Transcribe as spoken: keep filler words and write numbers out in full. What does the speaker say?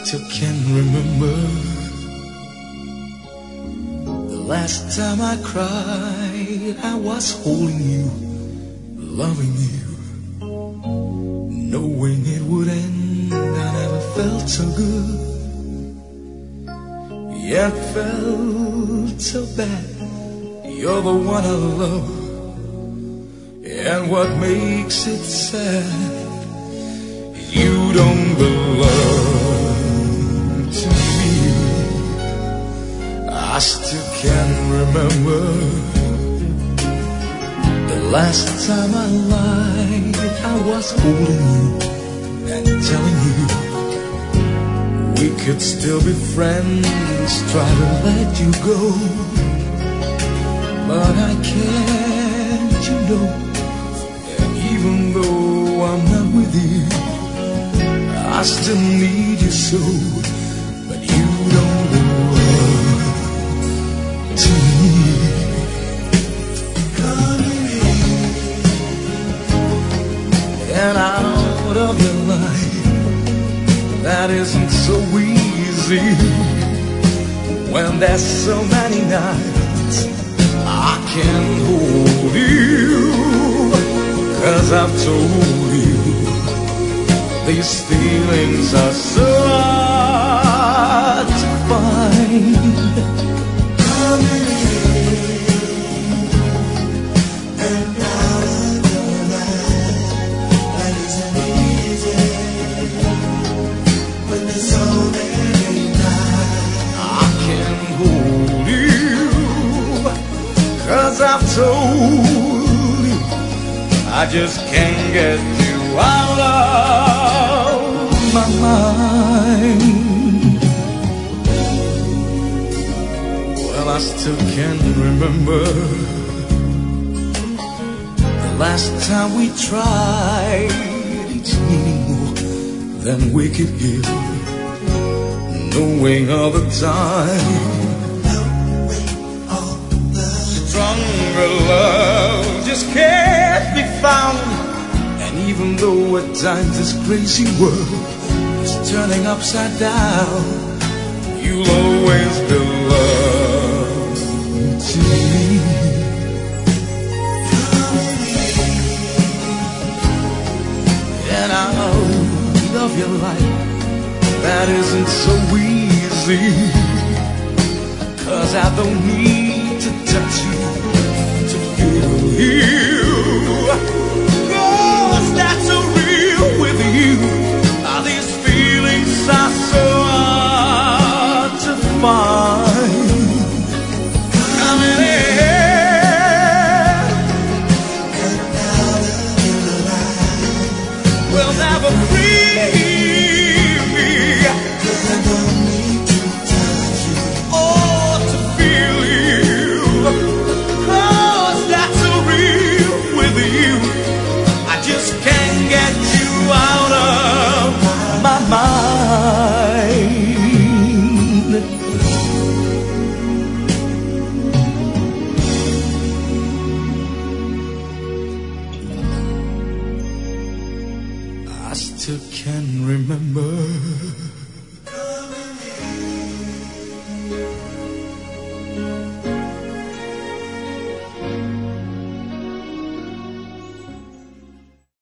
still can remember the last time I cried. I was holding you, loving you, knowing it would end. I never felt so good, yet felt so bad. You're the one I love, and what makes it sad, you don't belong to me. I still can remember the last time I lied. I was holding you and telling you we could still be friends. Try to let you go, but I can't, you know. And even though I'm not with you, I still need you so. But you don't belong to me. Coming in and out of your life, that isn't so easy. When there's so many nights I can't hold you, 'cause I've told you these feelings are so hard to find. Coming in and out of your life, that isn't easy. When there's so many nights I can't hold you, 'cause I've told you I just can't get you out of my mind. Well, I still can remember the last time we tried, each needing more than we could give, knowing all the time stronger love just can't be found. And even though at times this crazy world is turning upside down, you'll always belong to me. And I'll love your life, that isn't so easy, 'cause I don't need to touch you to feel you, 'cause that's so real with you. All these feelings are so hard to find. Coming in and out of your life will never free me, 'cause I don't need to touch you or to feel you, 'cause that's so real with you. I just can't get you out of my mind. I still can remember